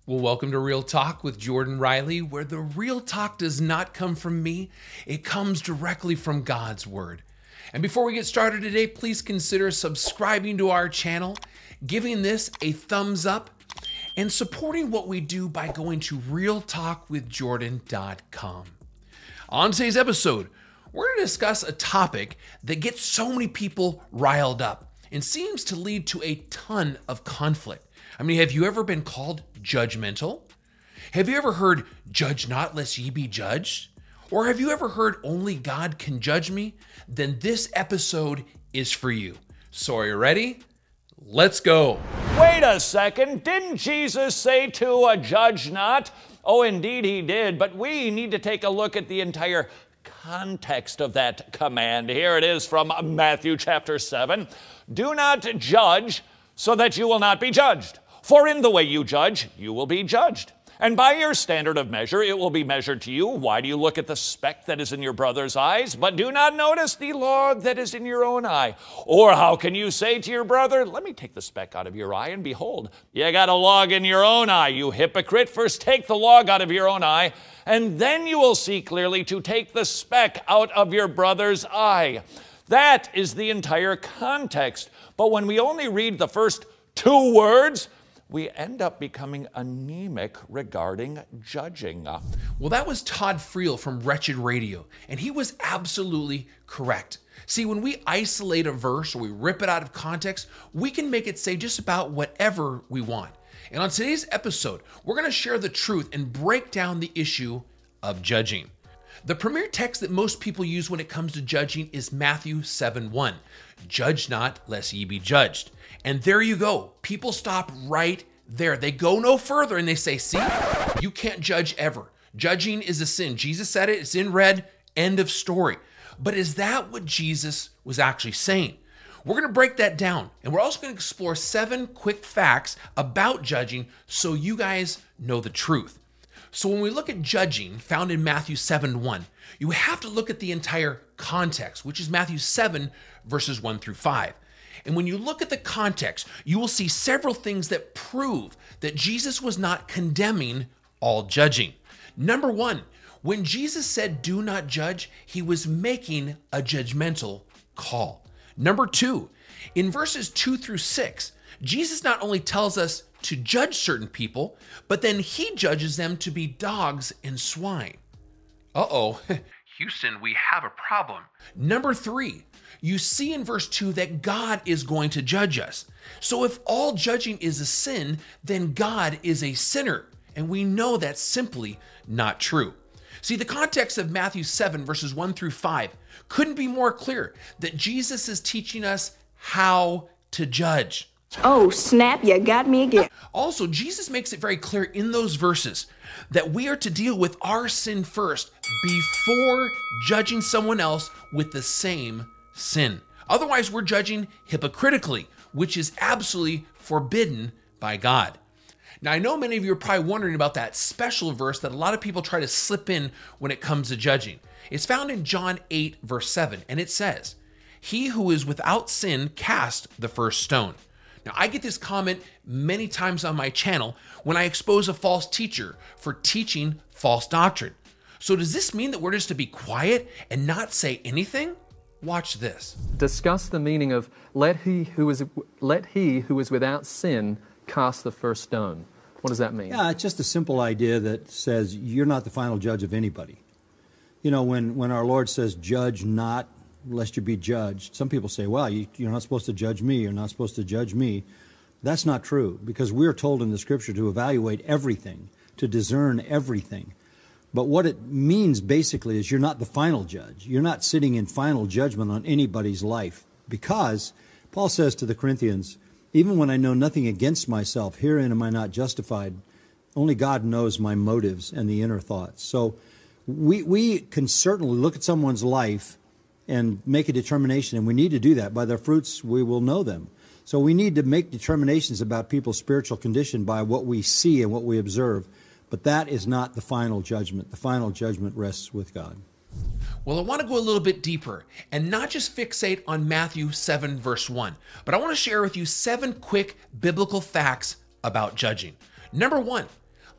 Well, welcome to Real Talk with Jordan Riley, where the real talk does not come from me. It comes directly from God's Word. And before we get started today, please consider subscribing to our channel, giving this a thumbs up, and supporting what we do by going to realtalkwithjordan.com. On today's episode, we're going to discuss a topic that gets so many people riled up and seems to lead to a ton of conflict. I mean, have you ever been called judgmental? Have you ever heard, "Judge not, lest ye be judged"? Or have you ever heard, "Only God can judge me"? Then this episode is for you. So are you ready? Let's go. Wait a second. Didn't Jesus say to judge not? Oh, indeed he did. But we need to take a look at the entire context of that command. Here it is from Matthew chapter 7. Do not judge so that you will not be judged. For in the way you judge, you will be judged. And by your standard of measure, it will be measured to you. Why do you look at the speck that is in your brother's eyes, but do not notice the log that is in your own eye? Or how can you say to your brother, let me take the speck out of your eye, and behold, you got a log in your own eye, you hypocrite. First take the log out of your own eye, and then you will see clearly to take the speck out of your brother's eye. That is the entire context. But when we only read the first two words, we end up becoming anemic regarding judging. Well, that was Todd Friel from Wretched Radio, and he was absolutely correct. See, when we isolate a verse or we rip it out of context, we can make it say just about whatever we want. And on today's episode, we're going to share the truth and break down the issue of judging. The premier text that most people use when it comes to judging is Matthew 7:1. Judge not, lest ye be judged. And there you go. People stop right there. They go no further and they say, see, you can't judge ever. Judging is a sin. Jesus said it. It's in red. End of story. But is that what Jesus was actually saying? We're going to break that down. And we're also going to explore 7 quick facts about judging so you guys know the truth. So when we look at judging found in Matthew 7:1, you have to look at the entire context, which is Matthew 7 verses 1 through 5. And when you look at the context, you will see several things that prove that Jesus was not condemning all judging. Number 1, when Jesus said, "Do not judge," he was making a judgmental call. Number 2, in verses 2 through 6, Jesus not only tells us to judge certain people, but then he judges them to be dogs and swine. Uh-oh, Houston, we have a problem. Number 3, you see in verse 2 that God is going to judge us. So if all judging is a sin, then God is a sinner. And we know that's simply not true. See, the context of Matthew 7 verses 1 through 5 couldn't be more clear that Jesus is teaching us how to judge. Oh, snap, you got me again. Also, Jesus makes it very clear in those verses that we are to deal with our sin first before judging someone else with the same sin. Otherwise, we're judging hypocritically, which is absolutely forbidden by God. Now, I know many of you are probably wondering about that special verse that a lot of people try to slip in when it comes to judging. It's found in John 8, verse 7, and it says, "He who is without sin cast the first stone." Now, I get this comment many times on my channel when I expose a false teacher for teaching false doctrine. So does this mean that we're just to be quiet and not say anything? Watch this. Discuss the meaning of let he who is without sin cast the first stone. What does that mean? Yeah, it's just a simple idea that says you're not the final judge of anybody. You know, when our Lord says, "Judge not, lest you be judged," some people say, well, you're not supposed to judge me, you're not supposed to judge me. That's not true, because we're told in the Scripture to evaluate everything, to discern everything. But what it means basically is you're not the final judge. You're not sitting in final judgment on anybody's life, because Paul says to the Corinthians, "Even when I know nothing against myself, herein am I not justified. Only God knows my motives and the inner thoughts." So we can certainly look at someone's life and make a determination, and we need to do that. By their fruits we will know them. So we need to make determinations about people's spiritual condition by what we see and what we observe. But that is not the final judgment. The final judgment rests with God. Well, I want to go a little bit deeper and not just fixate on Matthew 7, verse 1, but I want to share with you 7 quick biblical facts about judging. Number 1,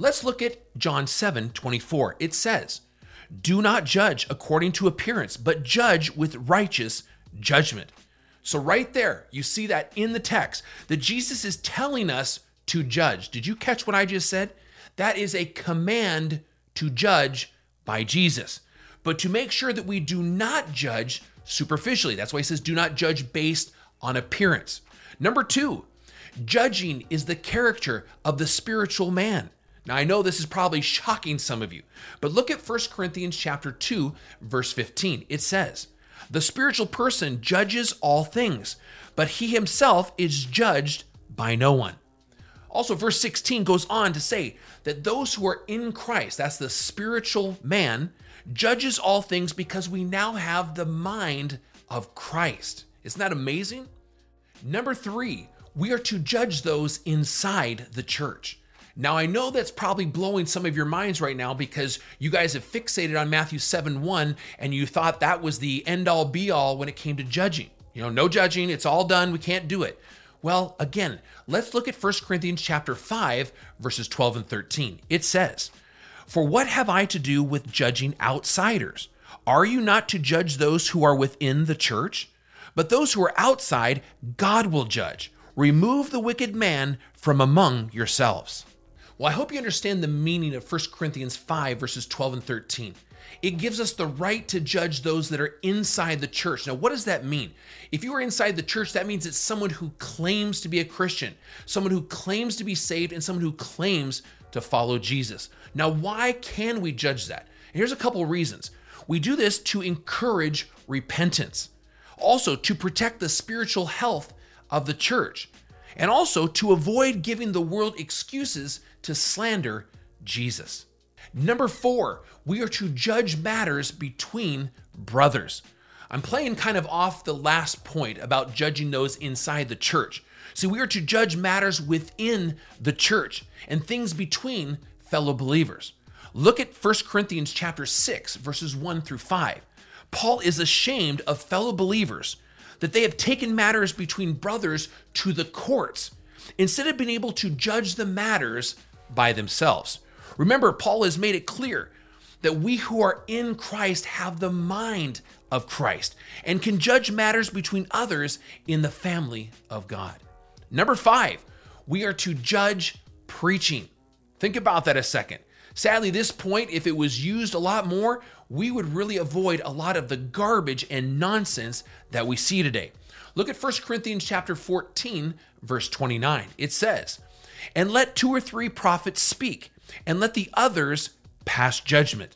Let's look at John 7:24. It says, "Do not judge according to appearance, but judge with righteous judgment." So right there, you see that in the text, that Jesus is telling us to judge. Did you catch what I just said? That is a command to judge by Jesus. But to make sure that we do not judge superficially. That's why he says, do not judge based on appearance. Number 2, judging is the character of the spiritual man. Now, I know this is probably shocking some of you, but look at 1 Corinthians chapter 2, verse 15. It says, "The spiritual person judges all things, but he himself is judged by no one." Also, verse 16 goes on to say that those who are in Christ, that's the spiritual man, judges all things because we now have the mind of Christ. Isn't that amazing? Number 3, we are to judge those inside the church. Now, I know that's probably blowing some of your minds right now because you guys have fixated on Matthew 7:1 and you thought that was the end-all be-all when it came to judging. No judging, it's all done, we can't do it. Well, again, let's look at 1 Corinthians chapter 5, verses 12 and 13. It says, "For what have I to do with judging outsiders? Are you not to judge those who are within the church? But those who are outside, God will judge. Remove the wicked man from among yourselves." Well, I hope you understand the meaning of 1 Corinthians 5, verses 12 and 13. It gives us the right to judge those that are inside the church. Now, what does that mean? If you are inside the church, that means it's someone who claims to be a Christian, someone who claims to be saved, and someone who claims to follow Jesus. Now, why can we judge that? Here's a couple of reasons. We do this to encourage repentance, also to protect the spiritual health of the church, and also to avoid giving the world excuses to slander Jesus. Number 4, we are to judge matters between brothers. I'm playing kind of off the last point about judging those inside the church. See, we are to judge matters within the church and things between fellow believers. Look at 1 Corinthians chapter 6, verses 1 through 5. Paul is ashamed of fellow believers that they have taken matters between brothers to the courts instead of being able to judge the matters by themselves. Remember, Paul has made it clear that we who are in Christ have the mind of Christ and can judge matters between others in the family of God. Number 5, we are to judge preaching. Think about that a second. Sadly, this point, if it was used a lot more, we would really avoid a lot of the garbage and nonsense that we see today. Look at 1 Corinthians chapter 14, verse 29. It says, "And let 2 or 3 prophets speak, and let the others pass judgment."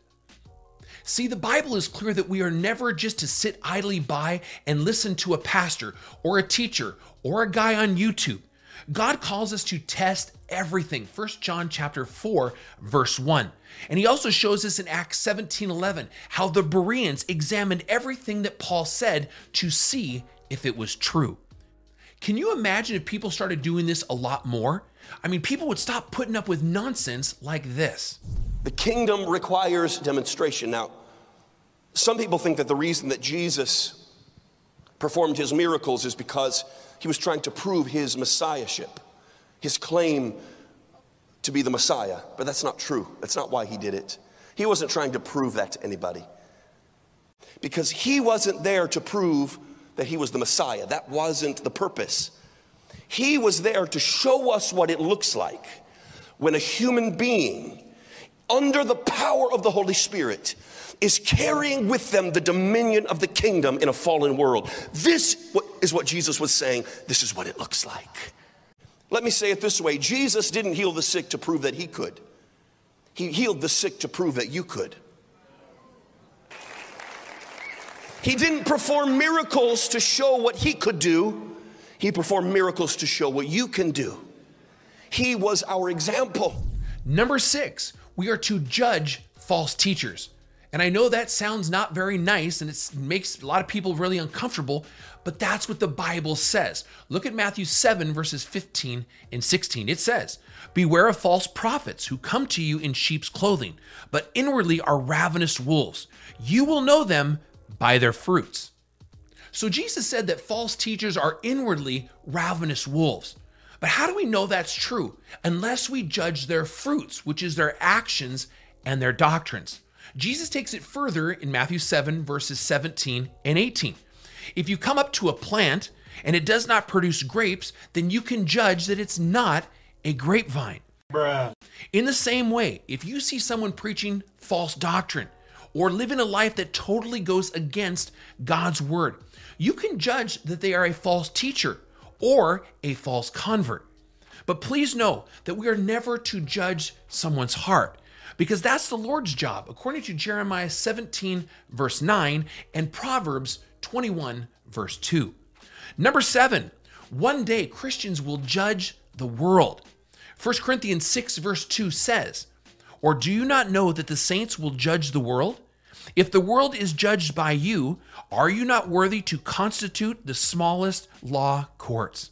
See, the Bible is clear that we are never just to sit idly by and listen to a pastor or a teacher or a guy on YouTube. God calls us to test everything. 1 John chapter 4, verse 1. And he also shows us in Acts 17:11 how the Bereans examined everything that Paul said to see if it was true. Can you imagine if people started doing this a lot more? I mean, people would stop putting up with nonsense like this. The kingdom requires demonstration. Now, some people think that the reason that Jesus performed his miracles is because he was trying to prove his messiahship, his claim to be the Messiah. But that's not true. That's not why he did it. He wasn't trying to prove that to anybody, because he wasn't there to prove that he was the Messiah. That wasn't the purpose. He was there to show us what it looks like when a human being, under the power of the Holy Spirit, is carrying with them the dominion of the kingdom in a fallen world. This is what Jesus was saying. This is what it looks like. Let me say it this way. Jesus didn't heal the sick to prove that he could. He healed the sick to prove that you could. He didn't perform miracles to show what he could do. He performed miracles to show what you can do. He was our example. Number 6, we are to judge false teachers. And I know that sounds not very nice and it makes a lot of people really uncomfortable, but that's what the Bible says. Look at Matthew 7, verses 15 and 16. It says, "Beware of false prophets who come to you in sheep's clothing, but inwardly are ravenous wolves. You will know them by their fruits." So Jesus said that false teachers are inwardly ravenous wolves. But how do we know that's true? Unless we judge their fruits, which is their actions and their doctrines. Jesus takes it further in Matthew 7, verses 17 and 18. If you come up to a plant and it does not produce grapes, then you can judge that it's not a grapevine. In the same way, if you see someone preaching false doctrine or living a life that totally goes against God's word, you can judge that they are a false teacher or a false convert. But please know that we are never to judge someone's heart, because that's the Lord's job, according to Jeremiah 17, verse 9, and Proverbs 21, verse 2. Number 7, one day Christians will judge the world. 1 Corinthians 6, verse 2 says, "Or do you not know that the saints will judge the world? If the world is judged by you, are you not worthy to constitute the smallest law courts?"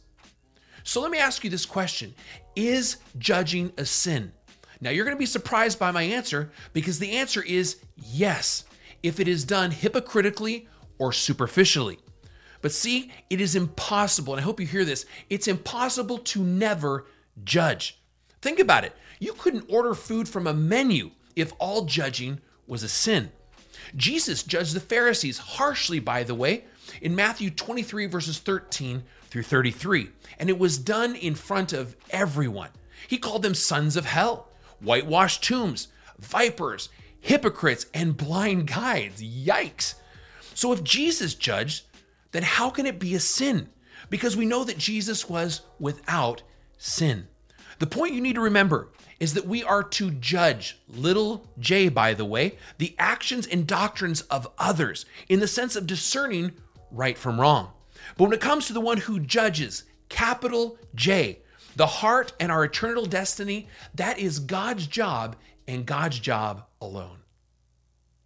So let me ask you this question. Is judging a sin? Now you're going to be surprised by my answer, because the answer is yes, if it is done hypocritically or superficially. But see, it is impossible, and I hope you hear this, it's impossible to never judge. Think about it. You couldn't order food from a menu if all judging was a sin. Jesus judged the Pharisees harshly, by the way, in Matthew 23, verses 13 through 33. And it was done in front of everyone. He called them sons of hell, whitewashed tombs, vipers, hypocrites, and blind guides. Yikes. So if Jesus judged, then how can it be a sin? Because we know that Jesus was without sin. The point you need to remember is that we are to judge, little j, by the way, the actions and doctrines of others in the sense of discerning right from wrong. But when it comes to the one who judges, capital J, the heart and our eternal destiny, that is God's job and God's job alone.